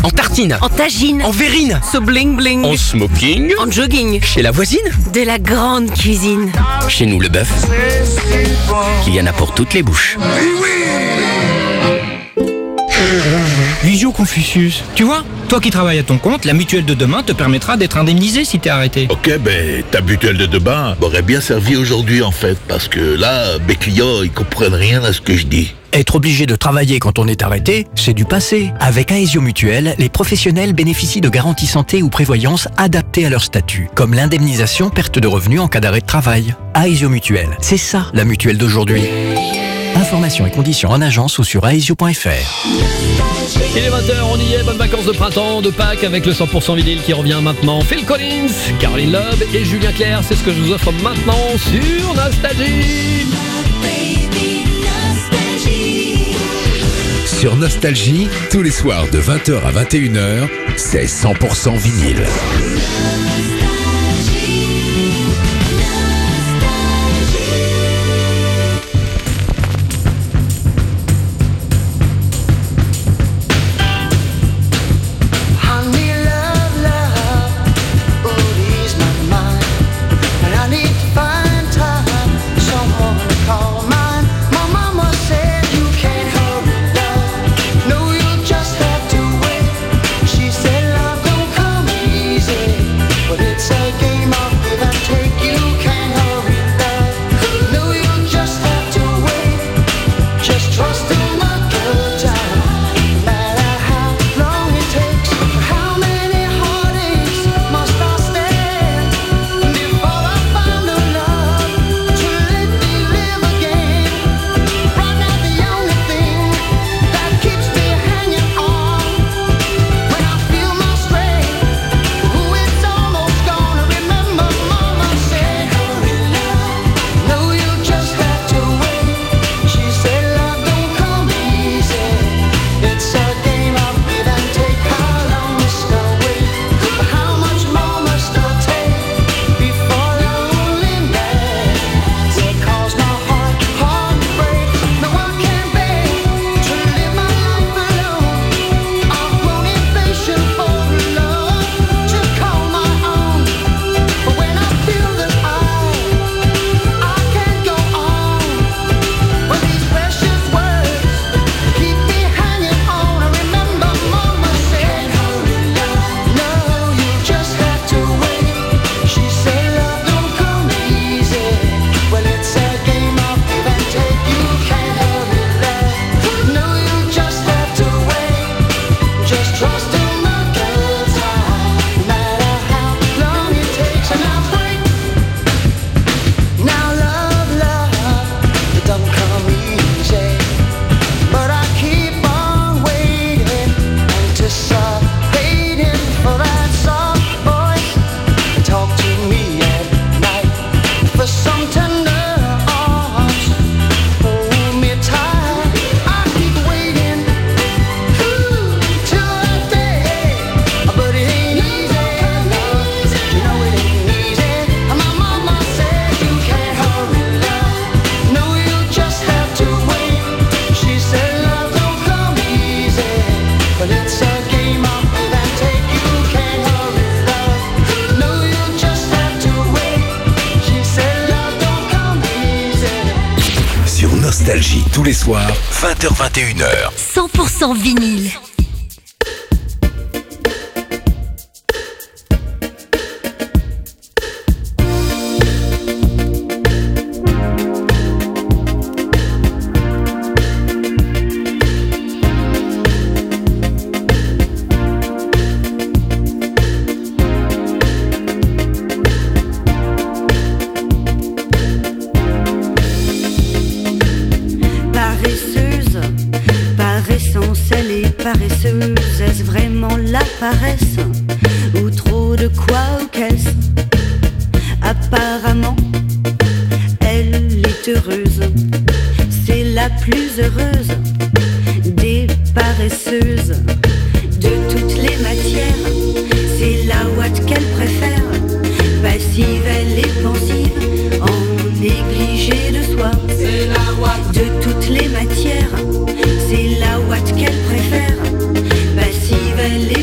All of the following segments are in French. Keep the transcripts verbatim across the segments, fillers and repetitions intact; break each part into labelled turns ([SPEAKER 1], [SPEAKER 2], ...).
[SPEAKER 1] En tartine.
[SPEAKER 2] En tagine.
[SPEAKER 1] En verrine.
[SPEAKER 2] Ce bling bling.
[SPEAKER 1] En smoking.
[SPEAKER 2] En jogging.
[SPEAKER 1] Chez la voisine.
[SPEAKER 2] De la grande cuisine.
[SPEAKER 1] Chez nous, le bœuf. Il y en a pour toutes les bouches.
[SPEAKER 3] Visio Confucius. Tu vois, toi qui travailles à ton compte, la mutuelle de demain te permettra d'être indemnisé si t'es arrêté.
[SPEAKER 4] Ok, ben ta mutuelle de demain m'aurait bien servi aujourd'hui en fait, parce que là, mes clients, ils comprennent rien à ce que je dis.
[SPEAKER 5] Être obligé de travailler quand on est arrêté, c'est du passé. Avec Aesio Mutuelle, les professionnels bénéficient de garanties santé ou prévoyance adaptées à leur statut, comme l'indemnisation perte de revenus en cas d'arrêt de travail. Aesio Mutuelle, c'est ça la mutuelle d'aujourd'hui. Informations et conditions en agence ou sur aesio point f r.
[SPEAKER 6] Il est vingt heures, on y est, bonnes vacances de printemps, de Pâques avec le cent pour cent vinyle qui revient maintenant. Phil Collins, Caroline Love et Julien Clerc, c'est ce que je vous offre maintenant sur Nostalgie.
[SPEAKER 7] Sur Nostalgie, tous les soirs de vingt heures à vingt et une heures, c'est cent pour cent vinyle. Nostalgie, tous les soirs, vingt heures vingt et une heures.
[SPEAKER 2] cent pour cent vinyle.
[SPEAKER 8] Paresseuse, est-ce vraiment la paresse ou trop de quoi ou qu'est-ce? Apparemment, elle est heureuse, c'est la plus heureuse des paresseuses. De toutes les matières, c'est la ouate qu'elle préfère. Passive, elle est pensive, en négligé de soi. C'est la ouate. De toutes les matières, c'est la ouate qu'elle préfère. Passive, elle est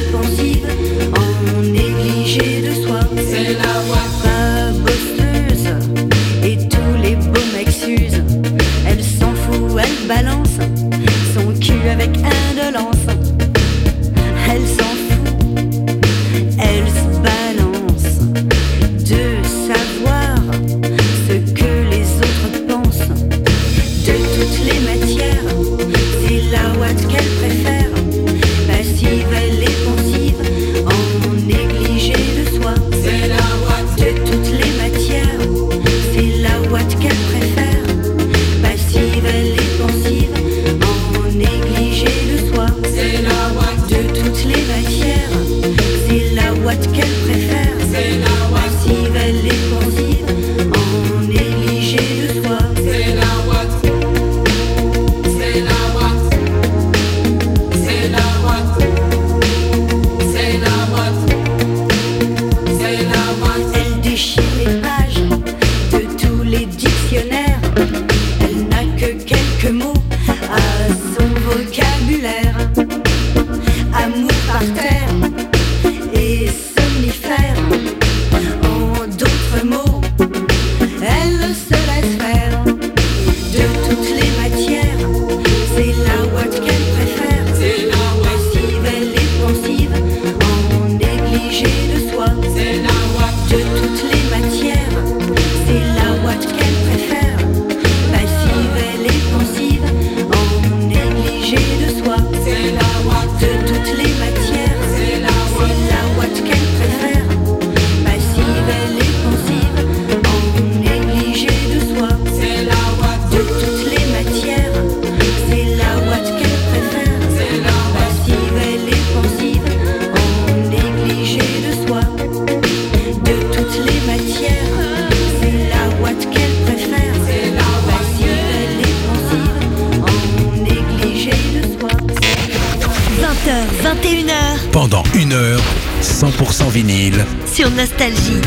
[SPEAKER 2] vingt et une heures.
[SPEAKER 7] Pendant une heure, cent pour cent vinyle.
[SPEAKER 2] Sur Nostalgie.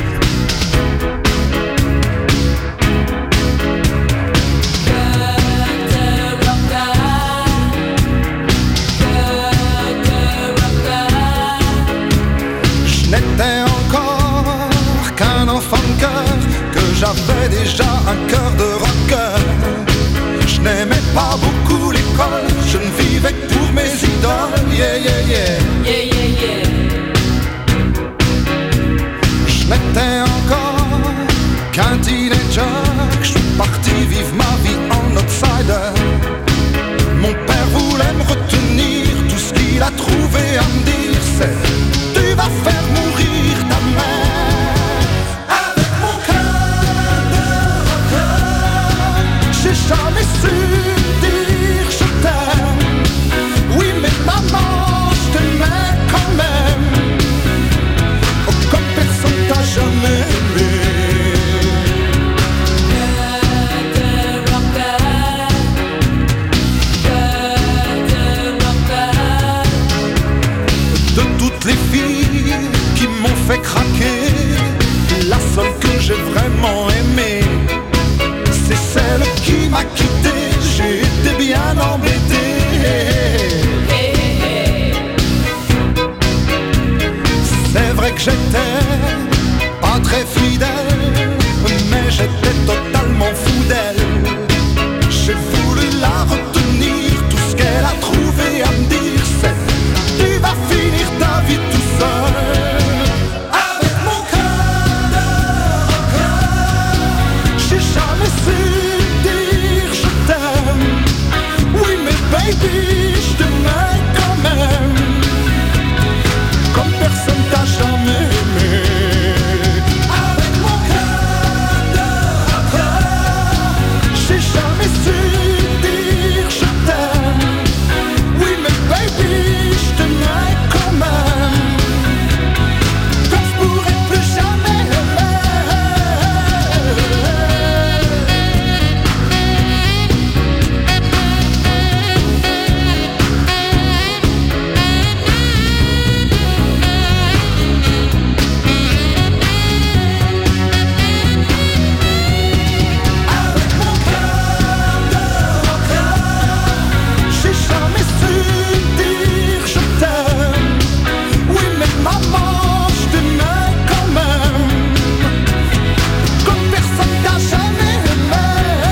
[SPEAKER 9] N'était encore qu'un enfant de cœur, que j'avais déjà un cœur de rocker. Je n'aimais pas beaucoup l'école, je ne vivais que pour mes idoles. Yeah, yeah, yeah.
[SPEAKER 10] Yeah, yeah, yeah.
[SPEAKER 9] Je n'étais encore qu'un teenager, que je suis parti vivre ma vie en outsider. Mon père voulait me retenir, tout ce qu'il a trouvé à me dire c'est: tu vas faire mourir ta mère. Avec mon cœur de rocker, j'ai jamais su dire je t'aime. Oui mais maman, je t'aimais quand même. Oh, comme personne t'a jamais aimé. De toutes les filles qui m'ont fait craquer, la seule que j'ai vraiment aimée, c'est celle qui m'a quitté. J'ai été bien embêté. C'est vrai que j'étais pas très fidèle, mais j'étais totalement fou d'elle. J'ai voulu la retenir, tout ce qu'elle a trouvé à me dire c'est: tu vas finir ta vie tout seul. Avec mon cœur de rocker, j'ai jamais su dire je t'aime. Oui mais baby, je t'aimais quand même. Comme personne t'a jamais aimé. Avec mon cœur de rocker, j'ai jamais su dire je t'aime. Oui mais baby, je t'aimais quand même. Comme je pourrais plus jamais aimer. Avec mon cœur de rocker, j'ai jamais su dire je t'aime. Oui mais maman, je t'aimais quand même. Comme personne t'a jamais aimé.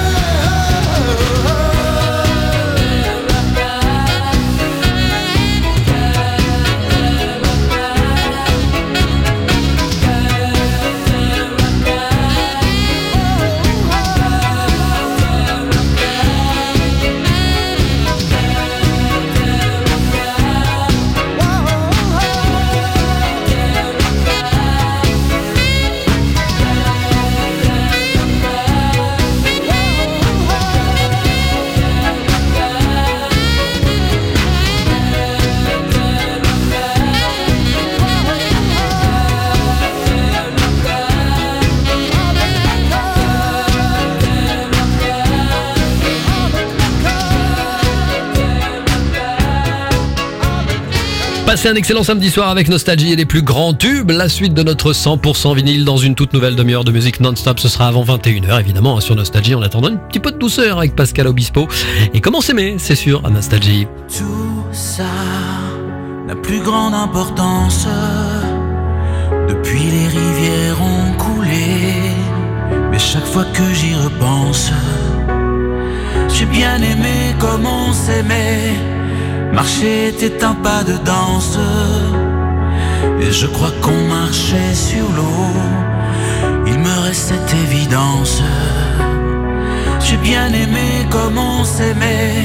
[SPEAKER 6] Passez un excellent samedi soir avec Nostalgie et les plus grands tubes. La suite de notre cent pour cent vinyle dans une toute nouvelle demi-heure de musique non-stop. Ce sera avant vingt et une heures évidemment sur Nostalgie, en attendant un petit peu de douceur avec Pascal Obispo. Et comment s'aimer, c'est sûr, à Nostalgie.
[SPEAKER 11] Tout ça n'a plus grande importance. Depuis les rivières ont coulé, mais chaque fois que j'y repense, j'ai bien aimé comme on s'aimait. Marcher était un pas de danse, et je crois qu'on marchait sur l'eau. Il me reste cette évidence: j'ai bien aimé comme on s'aimait.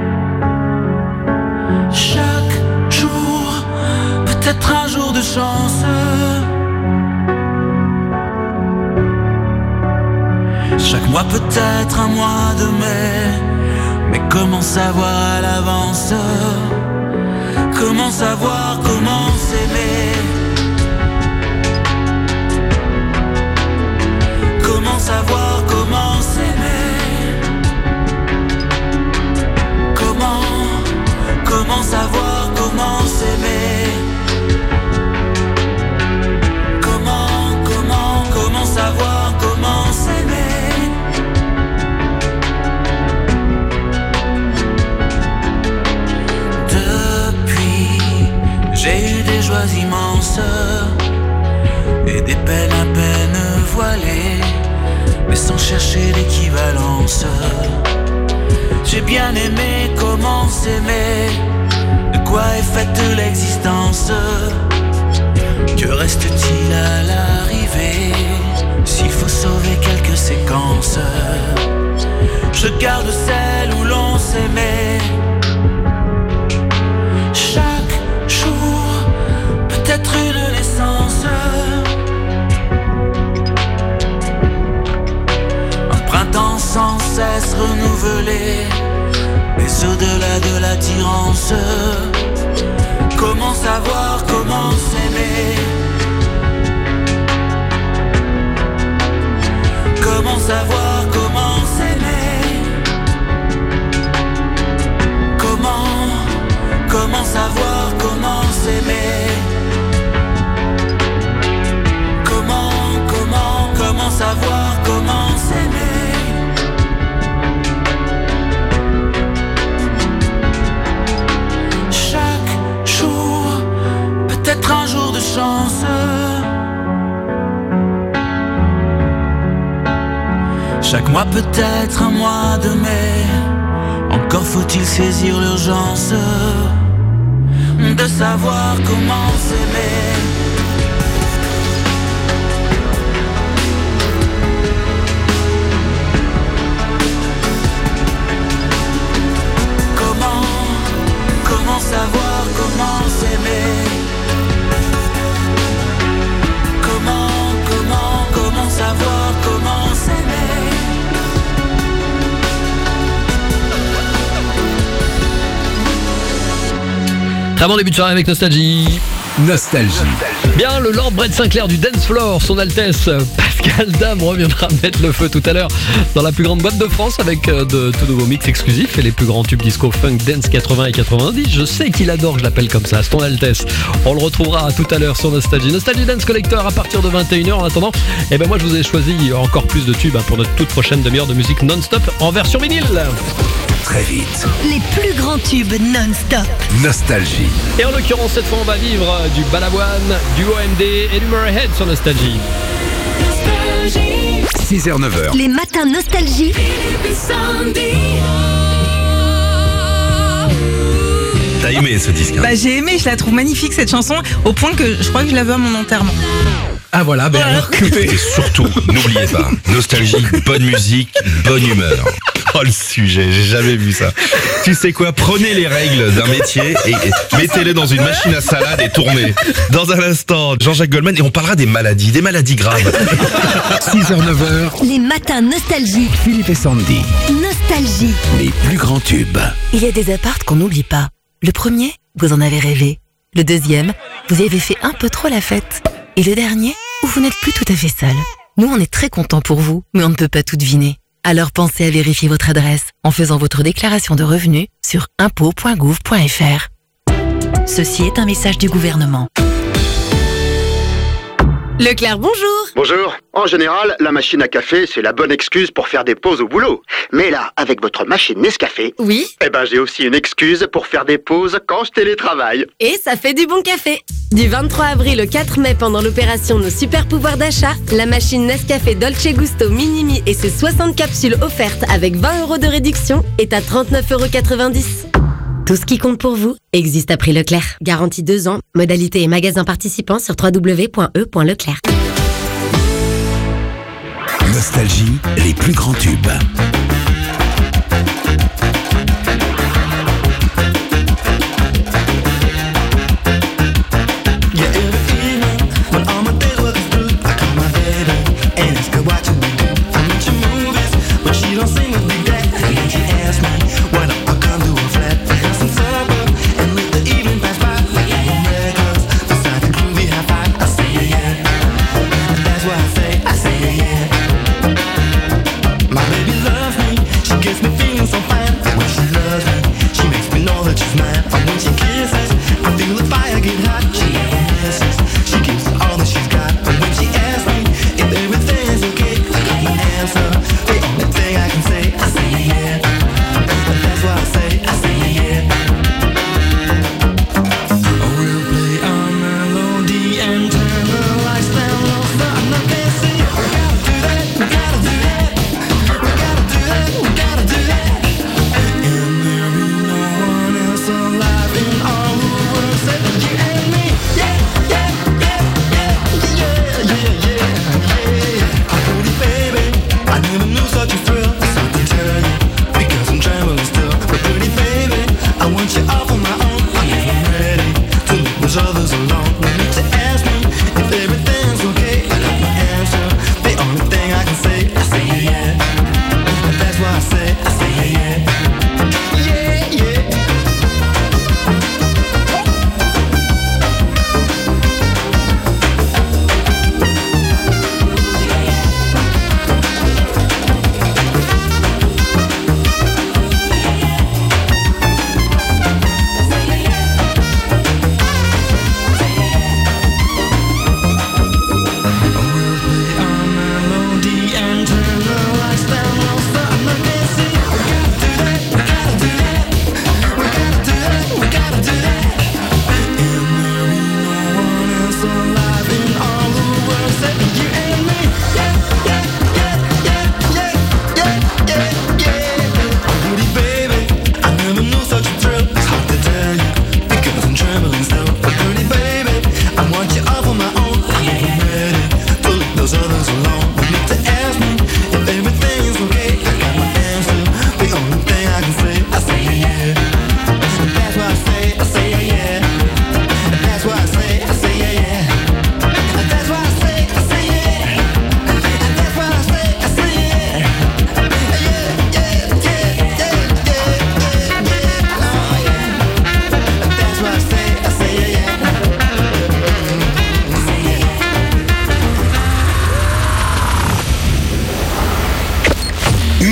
[SPEAKER 11] Chaque jour, peut-être un jour de chance. Chaque mois peut-être un mois de mai. Mais comment savoir à l'avance? Comment savoir comment s'aimer? Comment savoir comment s'aimer? Comment, comment savoir comment s'aimer? J'ai eu des joies immenses et des peines à peine voilées, mais sans chercher d'équivalence. J'ai bien aimé comment s'aimer. De quoi est faite l'existence? Que reste-t-il à l'arrivée s'il faut sauver quelques séquences? Je garde celle où l'on s'aimait. Chaque jour peut être une naissance, un printemps sans cesse renouvelé, mais au-delà de l'attirance. Comment savoir comment s'aimer? Comment savoir comment s'aimer? Comment, comment savoir comment s'aimer? Comment, comment, comment savoir comment s'aimer? Chaque jour peut être un jour de chance. Chaque mois peut être un mois de mai. Encore faut-il saisir l'urgence de savoir comment s'aimer. Comment, comment savoir comment s'aimer? Comment, comment, comment savoir comment s'aimer?
[SPEAKER 6] Très bon début de soirée avec Nostalgie.
[SPEAKER 7] Nostalgie.
[SPEAKER 6] Bien, le Lord Brett Sinclair du Dance Floor, son Altesse Pascal Dame reviendra mettre le feu tout à l'heure dans la plus grande boîte de France avec de tout nouveaux mix exclusifs et les plus grands tubes disco funk dance quatre-vingts et quatre-vingt-dix. Je sais qu'il adore que je l'appelle comme ça, c'est ton Altesse. On le retrouvera tout à l'heure sur Nostalgie. Nostalgie Dance Collector à partir de vingt et une heures. En attendant, eh ben moi je vous ai choisi encore plus de tubes hein, pour notre toute prochaine demi-heure de musique non-stop en version vinyle.
[SPEAKER 7] Très vite.
[SPEAKER 2] Les plus grands tubes non-stop.
[SPEAKER 7] Nostalgie.
[SPEAKER 6] Et en l'occurrence, cette fois, on va vivre du Balavoine, du O M D et du Murray Head sur Nostalgie.
[SPEAKER 7] six heures neuf heures.
[SPEAKER 2] Les matins Nostalgie.
[SPEAKER 10] T'as aimé ce disque hein?
[SPEAKER 12] Bah j'ai aimé, je la trouve magnifique cette chanson, au point que je crois que je la veux à mon enterrement.
[SPEAKER 10] Ah voilà, ben alors écoutez. Et surtout, n'oubliez pas, Nostalgie, bonne musique, bonne humeur. Oh le sujet, j'ai jamais vu ça. Tu sais quoi, prenez les règles d'un métier et, et mettez-les dans une machine à salade et tournez. Dans un instant, Jean-Jacques Goldman et on parlera des maladies, des maladies graves.
[SPEAKER 7] six heures neuf heures.
[SPEAKER 2] Les matins Nostalgie.
[SPEAKER 7] Philippe et Sandy.
[SPEAKER 2] Nostalgie.
[SPEAKER 7] Les plus grands tubes.
[SPEAKER 13] Il y a des apparts qu'on n'oublie pas. Le premier, vous en avez rêvé. Le deuxième, vous y avez fait un peu trop la fête. Et le dernier, où vous n'êtes plus tout à fait seul. Nous, on est très contents pour vous, mais on ne peut pas tout deviner. Alors pensez à vérifier votre adresse en faisant votre déclaration de revenus sur impôts point gouv point f r. Ceci est un message du gouvernement.
[SPEAKER 2] Leclerc, bonjour.
[SPEAKER 14] Bonjour. En général, la machine à café, c'est la bonne excuse pour faire des pauses au boulot. Mais là, avec votre machine Nescafé,
[SPEAKER 2] oui.
[SPEAKER 14] Eh ben, j'ai aussi une excuse pour faire des pauses quand je télétravaille.
[SPEAKER 2] Et ça fait du bon café. Du vingt-trois avril au quatre mai, pendant l'opération Nos Super Pouvoirs d'achat, la machine Nescafé Dolce Gusto Minimi et ses soixante capsules offertes avec vingt euros de réduction est à trente-neuf euros quatre-vingt-dix. Tout ce qui compte pour vous existe à prix Leclerc. Garantie deux ans. Modalité et magasins participants sur w w w point e point leclerc.
[SPEAKER 7] Nostalgie, les plus grands tubes.
[SPEAKER 11] My baby loves me.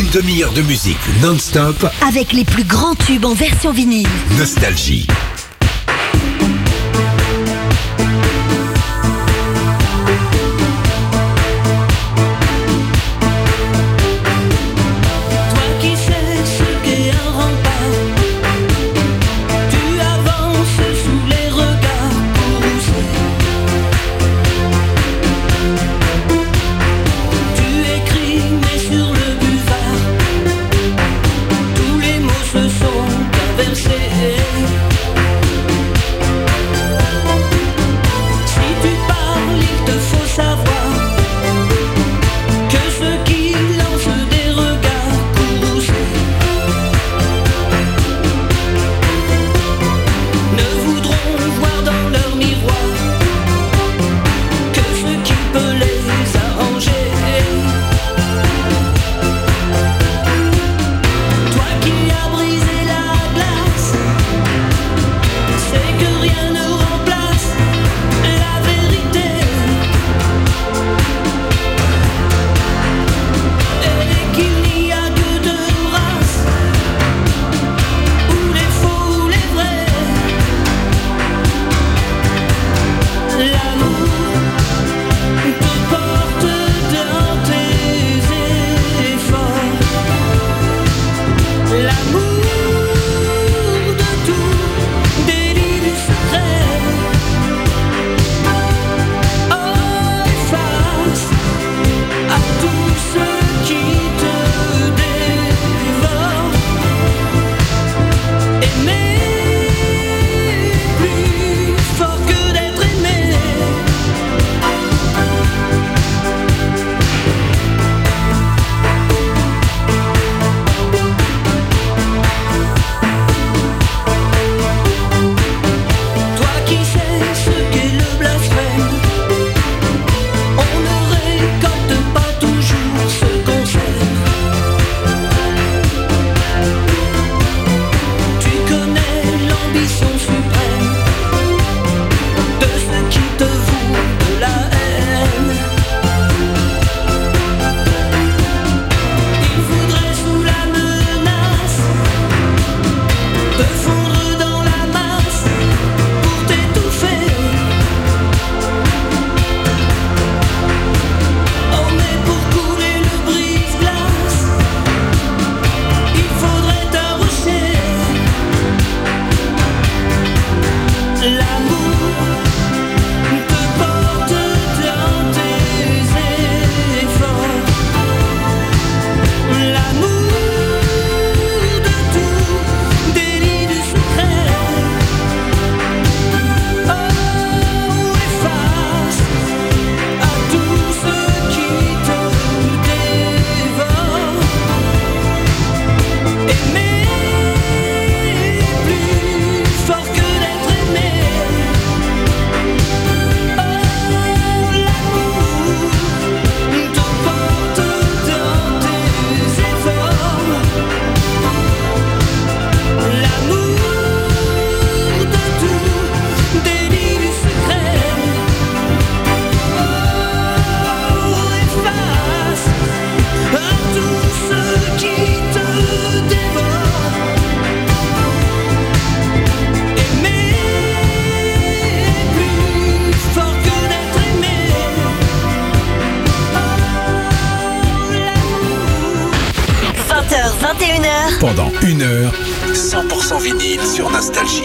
[SPEAKER 7] demi-heure de musique non-stop.
[SPEAKER 15] Avec les plus grands tubes en version vinyle.
[SPEAKER 7] Nostalgie.
[SPEAKER 15] vingt et une heures.
[SPEAKER 7] Pendant une heure, cent pour cent vinyle sur Nostalgie.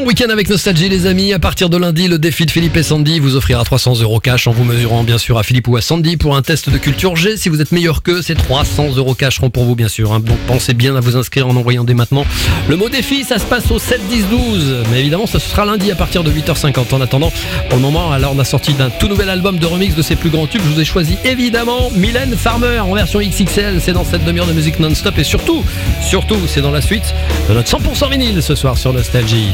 [SPEAKER 6] bon week-end avec Nostalgie les amis. À partir de lundi, le défi de Philippe et Sandy vous offrira trois cents euros cash en vous mesurant bien sûr à Philippe ou à Sandy pour un test de culture G. Si vous êtes meilleur qu'eux, ces trois cents euros cash seront pour vous bien sûr. Hein. Donc pensez bien à vous inscrire en envoyant dès maintenant le mot défi. Ça se passe au sept dix douze. Mais évidemment, ça sera lundi à partir de huit heures cinquante. En attendant, pour le moment, alors on a sorti d'un tout nouvel album de remix de ses plus grands tubes. Je vous ai choisi évidemment Mylène Farmer en version X X L. C'est dans cette demi-heure de musique non-stop et surtout, surtout, c'est dans la suite de notre cent pour cent vinyle ce soir sur Nostalgie.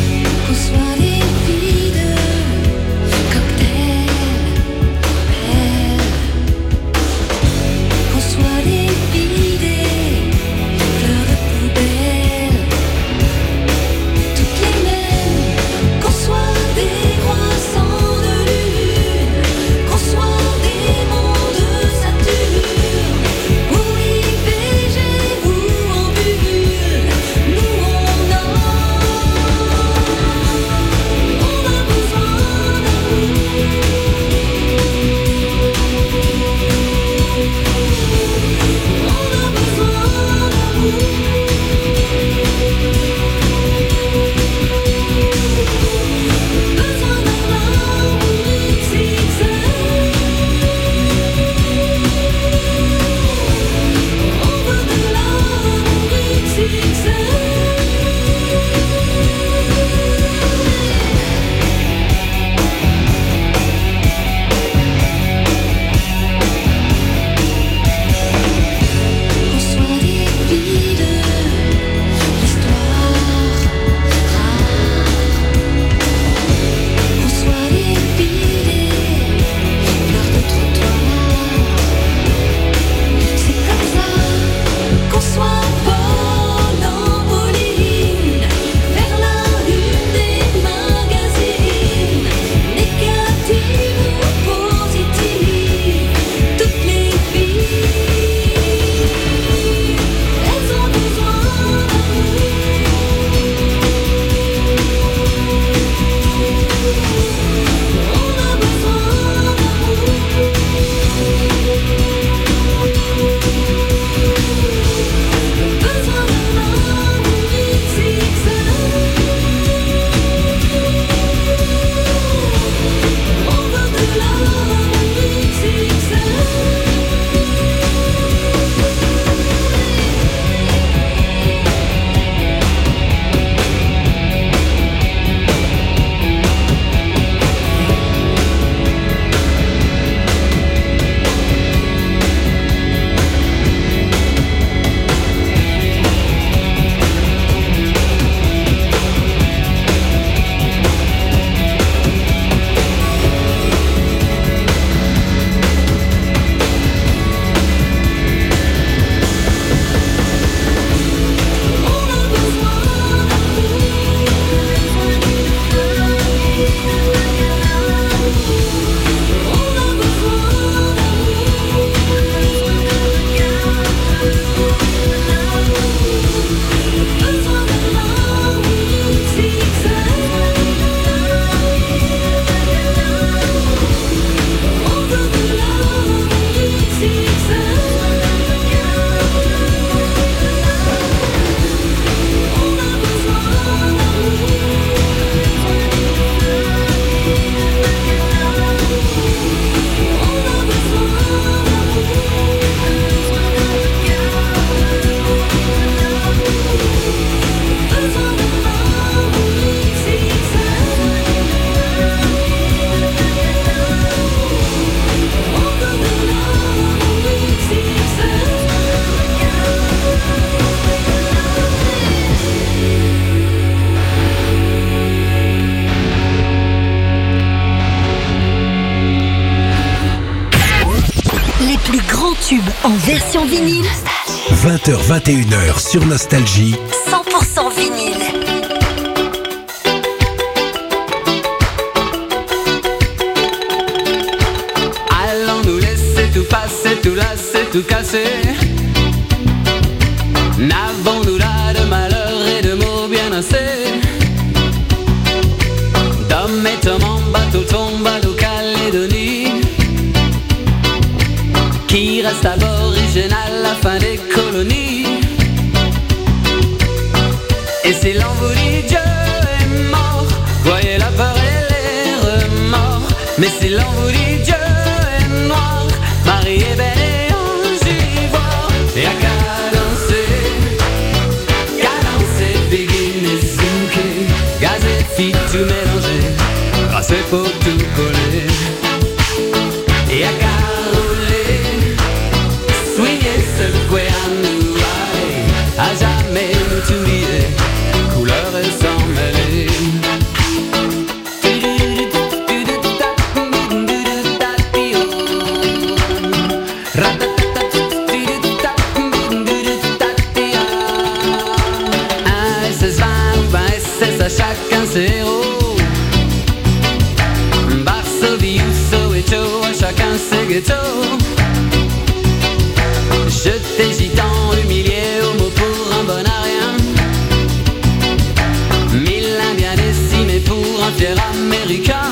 [SPEAKER 15] En version vinyle.
[SPEAKER 7] vingt heures vingt et une heures sur Nostalgie.
[SPEAKER 15] cent pour cent vinyle.
[SPEAKER 16] Allons nous laisser tout passer, tout lasser, tout casser. N'avons-nous là de malheur et de mots bien assez? D'hommes et hommes en bateau tombe à Calédonie, qui reste aborigène à la fin des colonies. Et si l'on vous dit Dieu est mort, Mais si l'envoi du Dieu est noir, Marie est belle et ange ivoire. Et à cadencer, cadencer, begin et zouké, gaz et fit tout mélanger, grâce et pour tout coller. Et à caroler, swinguer, secouer à nous aller, à jamais nous oublier, couleur et sans mêler. Chacun ses héros, Varsovie ou Soweto, à chacun ses ghettos. Jeté gitan, humilié, homo pour un bon à rien. Mille indiens décimés pour un fier américain.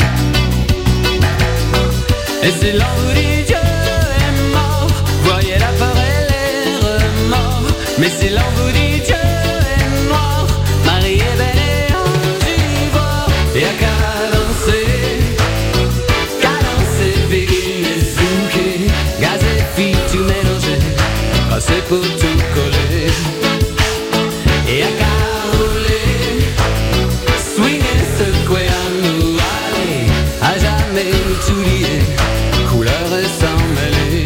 [SPEAKER 16] Et si l'envoi du Dieu est mort, voyez la peur et les remords. Mais si l'envoi du Dieu est noir, Marie est belle. Et à cadencer, cadencer, begin et zouké, gaz et fit tout mélanger, passer pour tout coller. Et à caroler, swinguer, secouer à nous aller, à jamais nous oublier, couleur et sans mêler.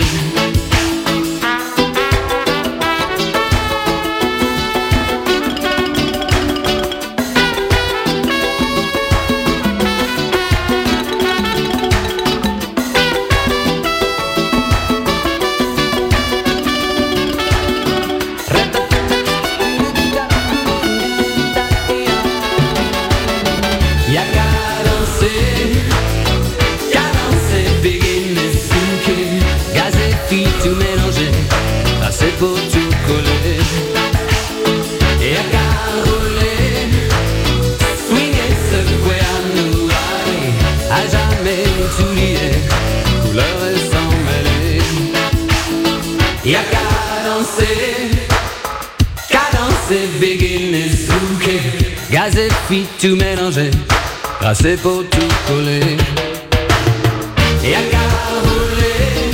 [SPEAKER 16] Tout mélanger, passer pour tout coller. Et à caroler, swinguer, secouer à nous aller, à jamais nous oublier, couleur et sans mêler. Et à cadencer, cadencer, begin et zouké, gaz et fit tout mélanger, passer pour tout coller. Et à caroler,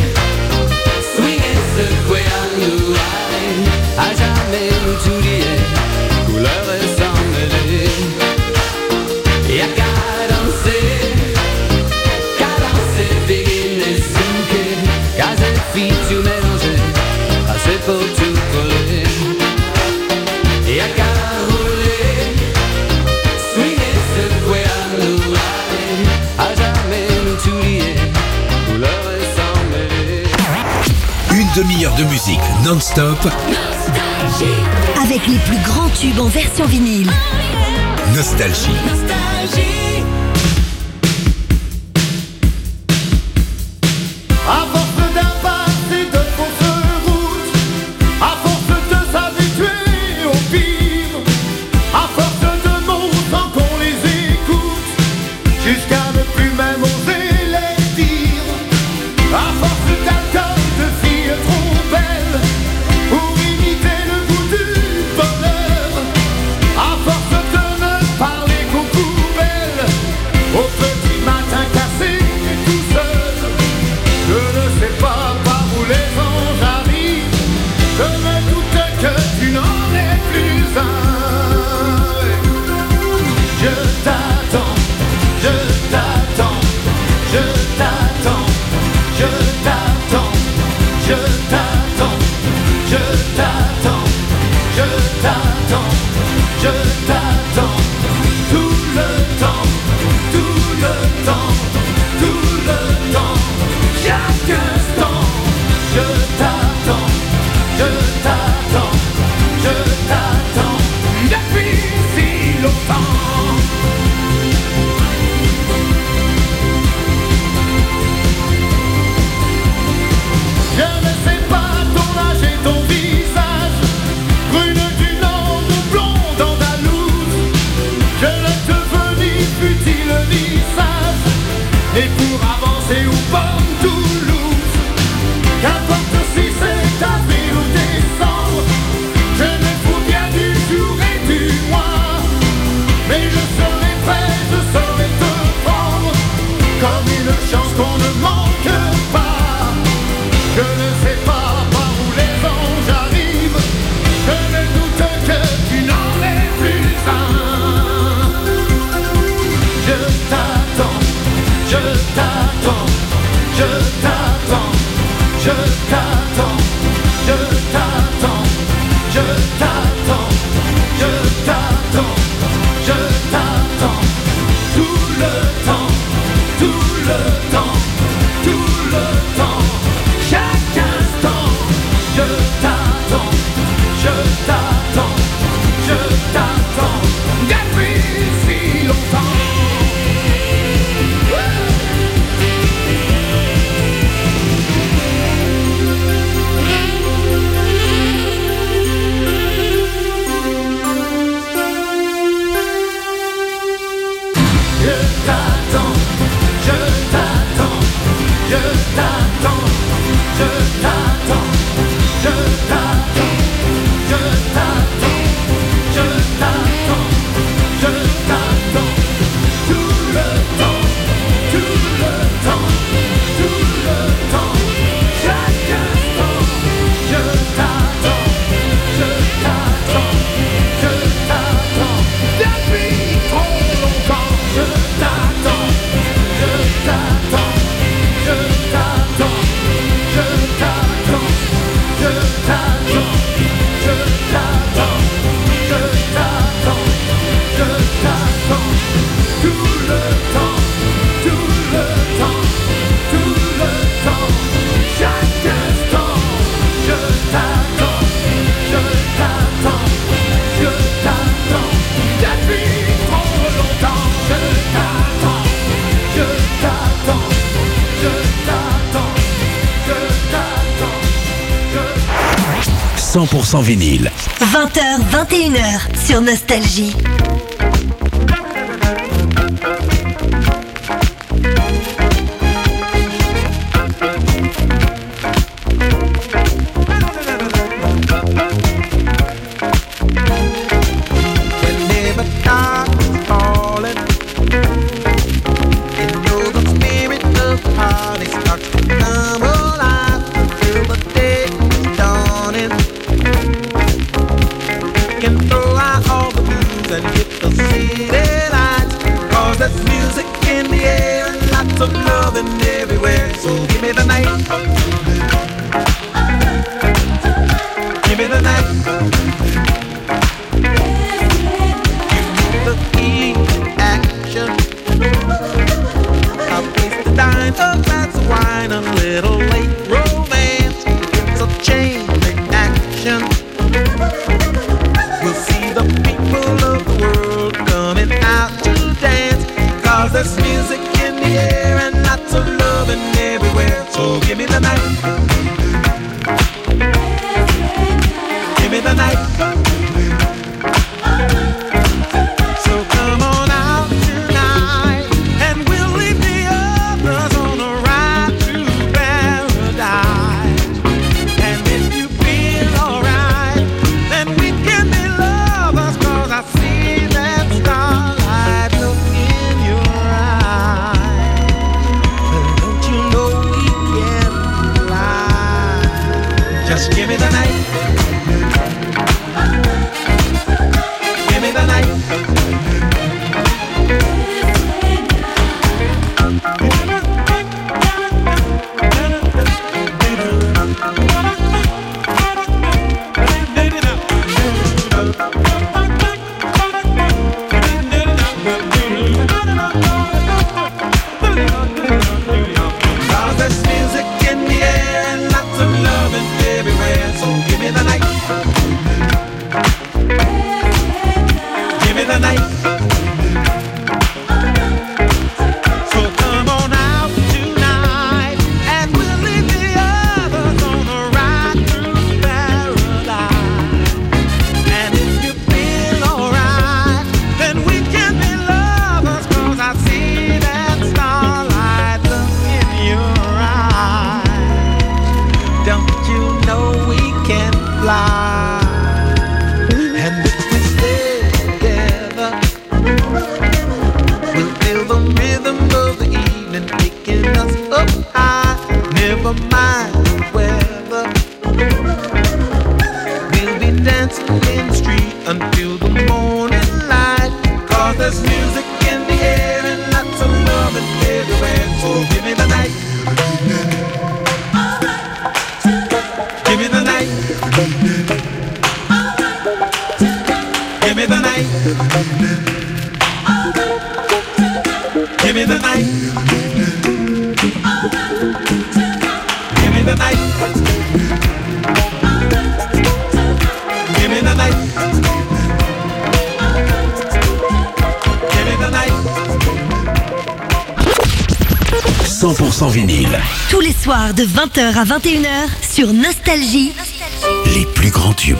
[SPEAKER 16] secouer à nous aller, à jamais nous oublier, couleur et sans mêler. Et à cadencer, cadencer, begin et zouké, gaz et fit tout mélanger, passer pour tout coller. Et à caroler, swinguer, secouer à nous aller, à jamais nous oublier, couleur et sans mêler.
[SPEAKER 7] Une demi-heure de musique non-stop
[SPEAKER 15] avec les plus grands tubes en version vinyle.
[SPEAKER 7] Nostalgie.
[SPEAKER 9] À force d'impasse et de fausses routes, à force de s'habituer au pire, à force de mots sans qu'on les écoute, jusqu'à ne plus même oser les dire, à force d'alcool, de filles trop belles, pour imiter le goût du bonheur, à force de ne parler qu'aux poubelles, au petit matin cassé et tout seul. Je ne sais pas par où les anges arrivent, je me doute que tu n'en es plus un. Je t'attends, je t'attends, je t'attends, je t'attends, je t'attends, je t'attends, je t'attends, je t'attends, tout le temps, tout le temps, tout le temps, chaque instant. Je t'attends, je t'attends, je t'attends, depuis si longtemps. Je ne sais pas ton âge et ton visage, brune du nord ou blonde andalouse. Je ne te veux ni futile ni sage, et pour avancer ou pas Toulouse. Qu'importe si c'est avril ou décembre, je me fous bien du jour et du mois, mais je serai prêt, je saurai te prendre comme il
[SPEAKER 16] le temps, chaque instant. Je t'attends, je t'attends, je t'attends depuis si longtemps. Je t'attends, je t'attends, je t'attends, je t'attends, je t'attends, je t'attends, je t'attends, je t'attends, tout le temps, tout le temps, tout le temps, chaque instant. Je t'attends, je t'attends, je t'attends, depuis trop longtemps. Je t'attends, je t'attends, je t'attends, je t'attends, je t'attends, je t'attends, je t'attends, je t'attends, tout le temps, tout le temps, tout le temps, chaque instant. Je t'attends, je t'attends, je t'attends, depuis trop longtemps. Je t'attends, je t'attends, je t'attends, je t'attends, je
[SPEAKER 7] cent pour cent vinyle.
[SPEAKER 15] vingt heures, vingt et une heures sur Nostalgie.
[SPEAKER 16] Whenever darkness falling, you know the spirit of the party starts to come alive until the day is dawning. Can throw out all the blues and hit the city lights, 'cause there's music in the air and lots of loving everywhere. So give me the night, give me the night. The key action, a place to dine, a glass of wine, a little late romance. It's a chain reaction. We'll see the people of the world coming out to dance, 'cause there's music in the air and lots of loving everywhere. So give me the night, give me the night. So come on out tonight, and we'll leave the others on a ride to paradise. And if you feel alright, then we can be lovers, 'cause I see that starlight look in your eyes. But don't you know we can fly? Just give me the night, give me the night. Cause there's music in the air and lots of loving everywhere. So give me the night, give me the night. So come on out tonight, and we'll leave the others on a ride through paradise. And if you feel alright, then we can be lovers, 'cause I see that starlight look in your eyes. Don't you know we can fly? And if we stay together, we'll feel the rhythm of the evening taking us up high. Never mind the weather, we'll be dancing in the street until the morning light. 'Cause there's music in the air and lots of loving everywhere. So give me the night, give me the night, give me the night, give me the night. the night. Give me the night. Give me the night.
[SPEAKER 7] cent pour cent vinyle.
[SPEAKER 15] Tous les soirs de vingt heures à vingt et une heures sur Nostalgie.
[SPEAKER 7] Les plus grands tubes.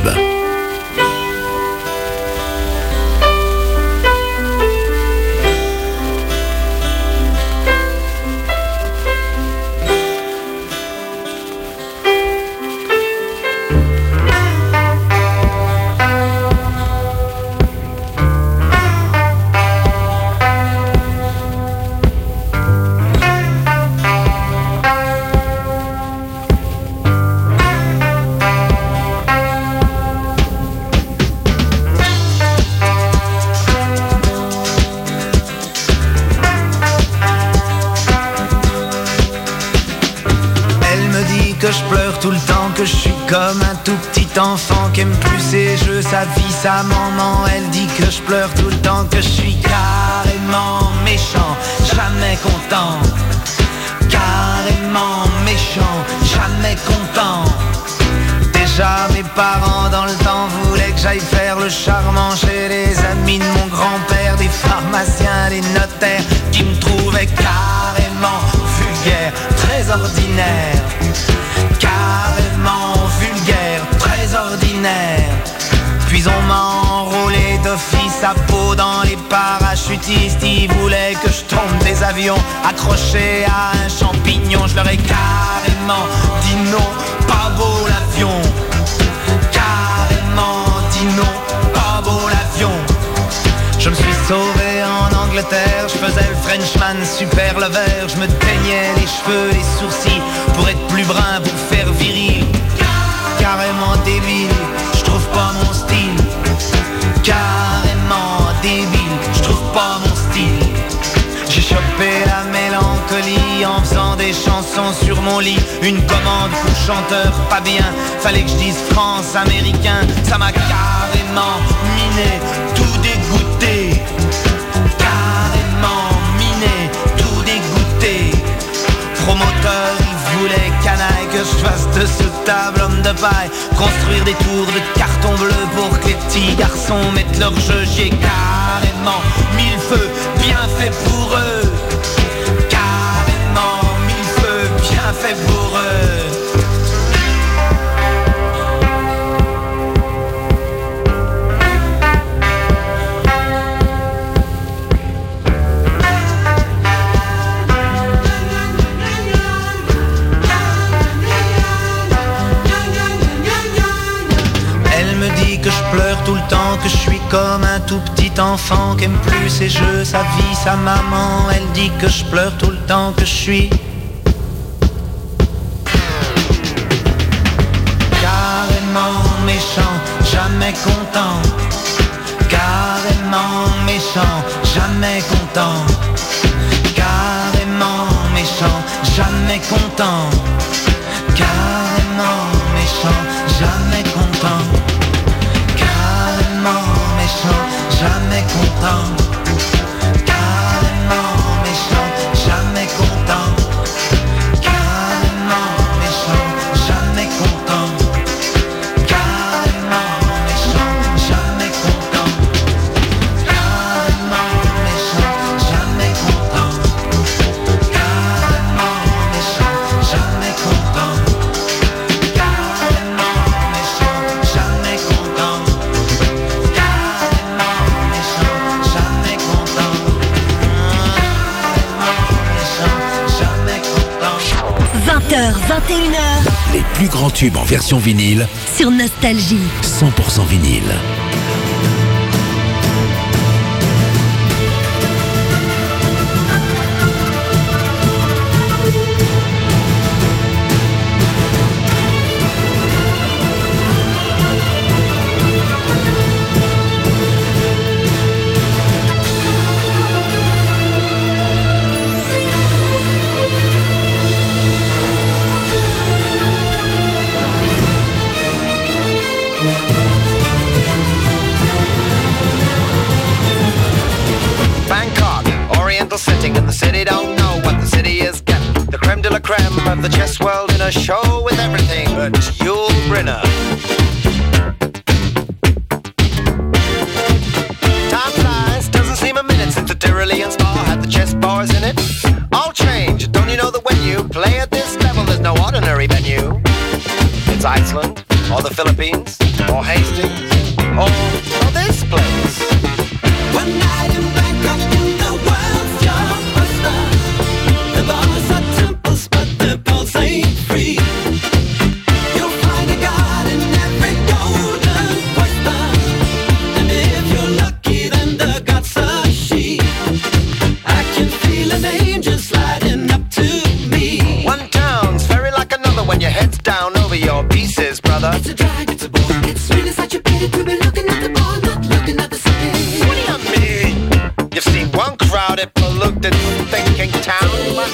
[SPEAKER 17] Que je suis comme un tout petit enfant qui aime plus ses jeux, sa vie, sa maman. Elle dit que je pleure tout le temps, que je suis carrément méchant, jamais content. Carrément méchant, jamais content. Déjà mes parents dans le temps voulaient que j'aille faire le charmant chez les amis de mon grand-père, des pharmaciens, des notaires qui me trouvaient carrément vulgaire, très ordinaire. Carrément vulgaire, très ordinaire. Puis on m'a enrôlé d'office à peau dans les parachutistes. Ils voulaient que je tombe des avions accroché à un champignon. Je leur ai carrément dit non, pas beau l'avion. Carrément dit non, pas beau l'avion. Je me suis sauvé en Angleterre, je faisais le Frenchman super lover. Je me teignais les cheveux, les sourcils pour être plus brun, pour faire viril. Carrément débile, je trouve pas mon style. Carrément débile, je trouve pas mon style. J'ai chopé la mélancolie en faisant des chansons sur mon lit. Une commande pour chanteur pas bien, fallait que je dise France américain. Ça m'a carrément miné, tout dégoûté. Carrément miné, tout dégoûté. Promoteur, il voulait canaille que je fasse de ce table homme de paille. Construire des tours de carton bleu pour que les petits garçons mettent leur jeu. J'ai carrément mis le feu, bien fait pour eux. Carrément mis le feu, bien fait pour eux. Que je pleure tout le temps, que je suis comme un tout petit enfant qui aime plus ses jeux, sa vie, sa maman. Elle dit que je pleure tout le temps, que je suis carrément méchant, jamais content. Carrément méchant, jamais content. Carrément méchant, jamais content. Carrément méchant, jamais content. Carrément méchant, jamais content. Carrément méchant, jamais content. Carrément méchant, jamais content. Carrément méchant, jamais content. Carrément méchant, jamais content. Carrément méchant, jamais content. Carrément méchant, jamais content.
[SPEAKER 15] vingt heures, vingt et une heures.
[SPEAKER 7] Les plus grands tubes en version vinyle.
[SPEAKER 15] Sur Nostalgie.
[SPEAKER 7] cent pour cent vinyle.
[SPEAKER 17] the chess world in a show with everything but Yul Brynner. Time flies, doesn't seem a minute since the Tyrolean Spa had the chess bars in it. All change, don't you know that when you play at this level, there's no ordinary venue? It's Iceland, or the Philippines, or Hastings, or, or this place. One night in Bangkok in the world's your oyster. The bars are temples, but the pulse ain't free. You'll find a god in every golden oyster. And if you're lucky, then the god's a she. I can feel an angel sliding up to me. One town's very like another when your head's down over your pieces, brother. It's a drag, it's a bore, it's really such a pity to be looking at the ball, not looking at the city. What do you mean? You've seen one crowded, polluted, thinking town.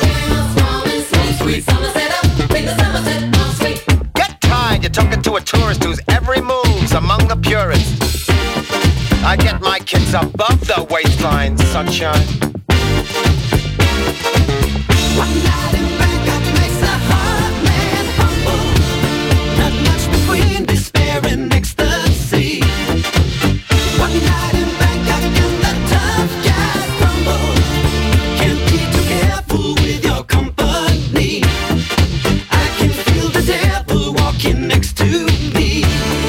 [SPEAKER 17] Get tired, you're talking to a tourist whose every move's among the purists. I get my kids above the waistline, sunshine. One night in Bangkok makes a hard man humble. Not much between despair and ecstasy. One night in Bangkok and the tough guys crumble. Can't be too careful with your company. I can feel the devil walking next to me.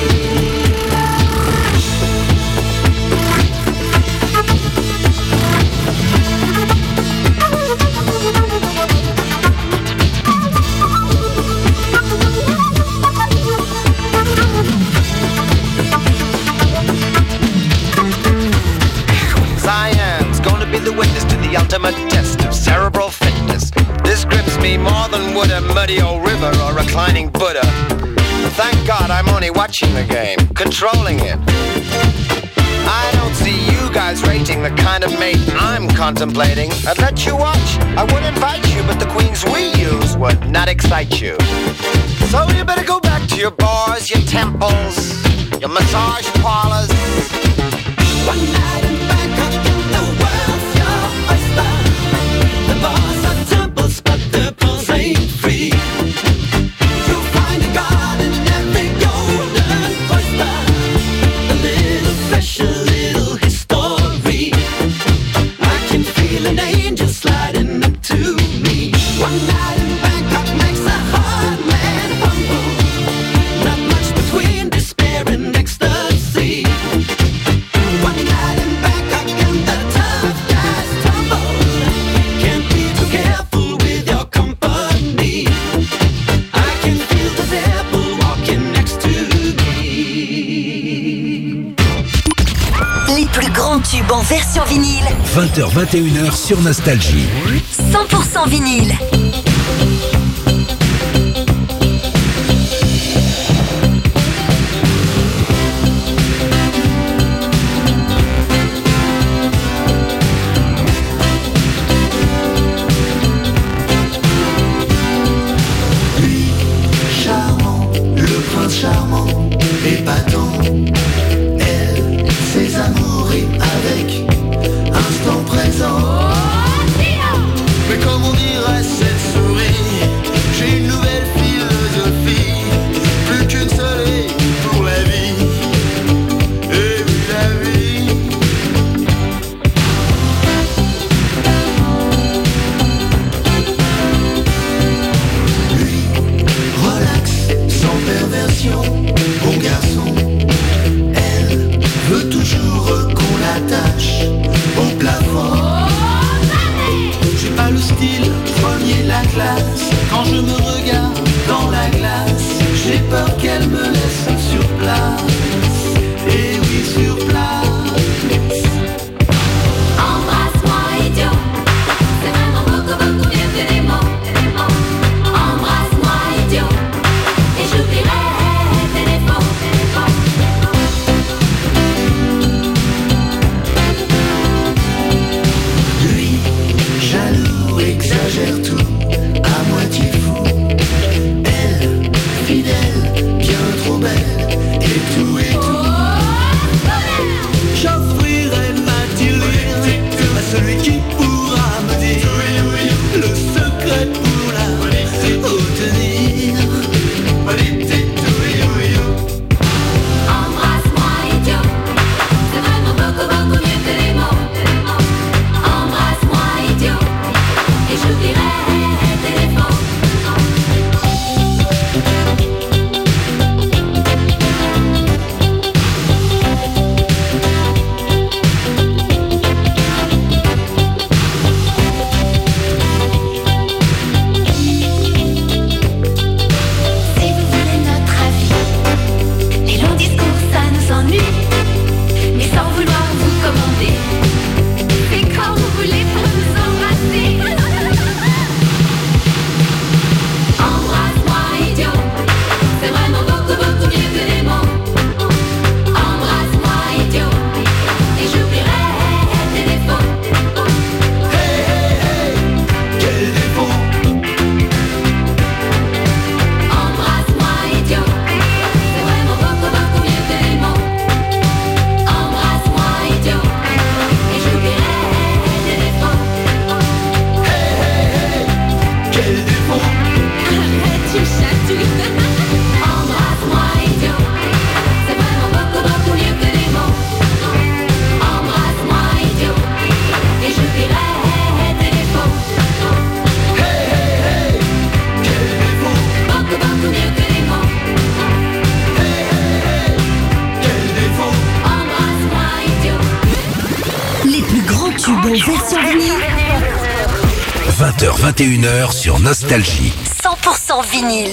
[SPEAKER 17] Cyan's gonna be the witness to the ultimate test of cerebral fitness. This grips me more than would a muddy old river or reclining Buddha. Thank God I'm only watching the game, controlling it. I don't see you guys rating the kind of mate I'm contemplating. I'd let you watch, I would invite you, but the queens we use would not excite you. So you better go back to your bars, your temples, your massage parlors. One night in Bangkok in the world's your oyster. The bars are temples, but the pulse ain't free. You'll find a god in every golden oyster. A little special, little history. I can feel an angel sliding up to me. One night in Bangkok makes a hard man humble. Not much between despair and ecstasy. One night in Bangkok and the tough guys tumble. Can't be too careful with your company. I can feel the devil walking next to me.
[SPEAKER 15] Les plus grands tubes en version vinyle.
[SPEAKER 7] vingt heures vingt et une heures sur Nostalgie.
[SPEAKER 15] cent pour cent vinyle.
[SPEAKER 9] Charmant, le prince charmant, épatant. Elle, ses amours riment avec instant présent. Mais comme on dirait, cette souris
[SPEAKER 15] Turbo version vinyle.
[SPEAKER 7] vingt heures vingt et une heures sur Nostalgie.
[SPEAKER 15] cent pour cent vinyle.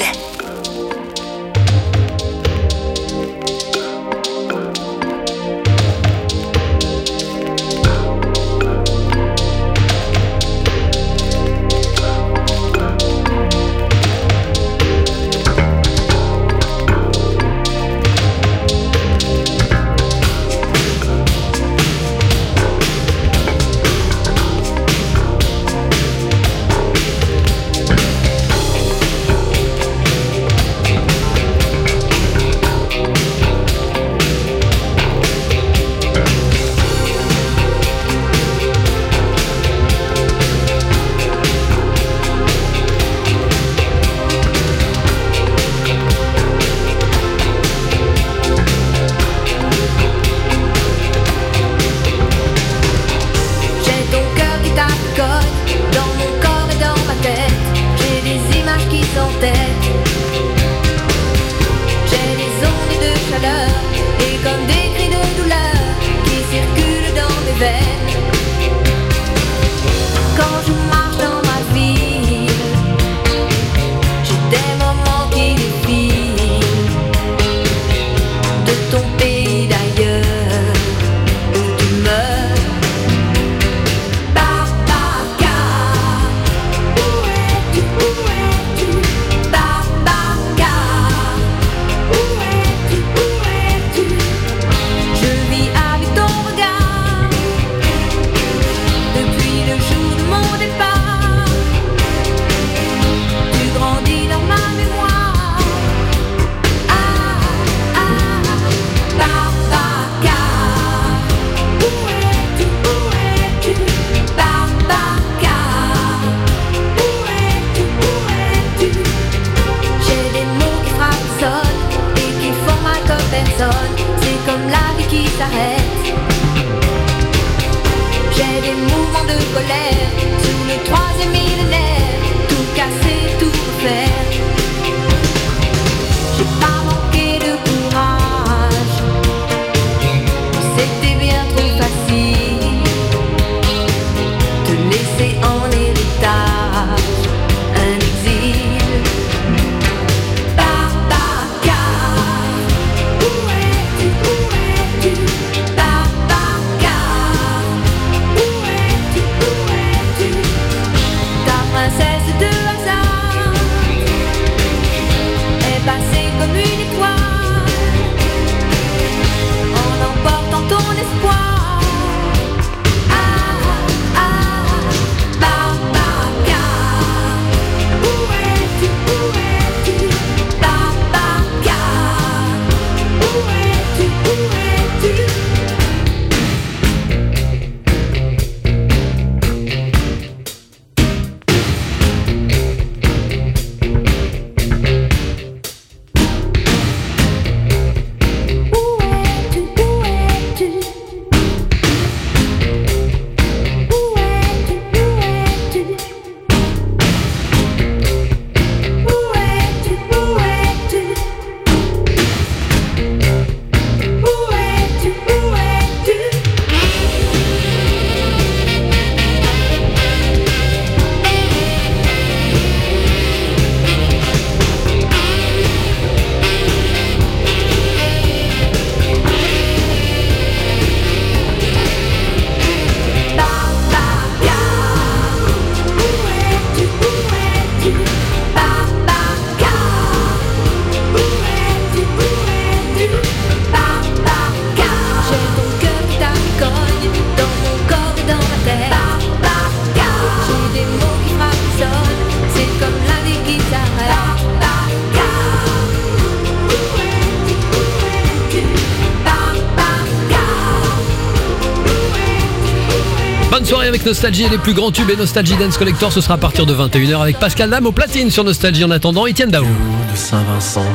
[SPEAKER 6] Soirée avec Nostalgie et les plus grands tubes et Nostalgie Dance Collector, ce sera à partir de vingt et une heures avec Pascal Dame au platine sur Nostalgie. En attendant, Etienne Daou.
[SPEAKER 18] De Saint-Vincent,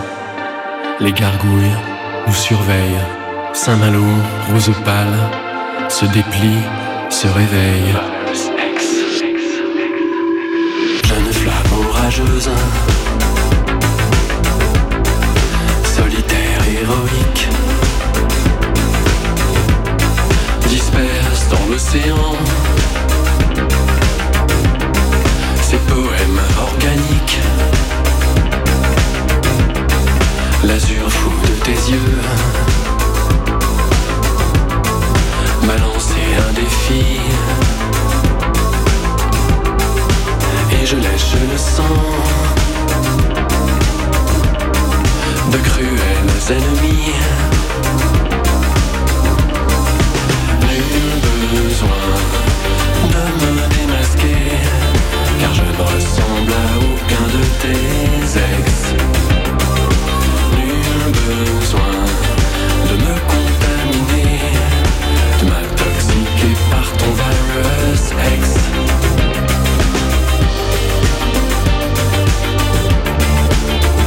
[SPEAKER 18] les gargouilles nous surveillent. Saint-Malo, rose pâle, se déplie, se réveille. Jeune flamme orageuse, solitaire, héroïque, disperse dans l'océan L'azur fou de tes yeux m'a lancé un défi et je lèche le sang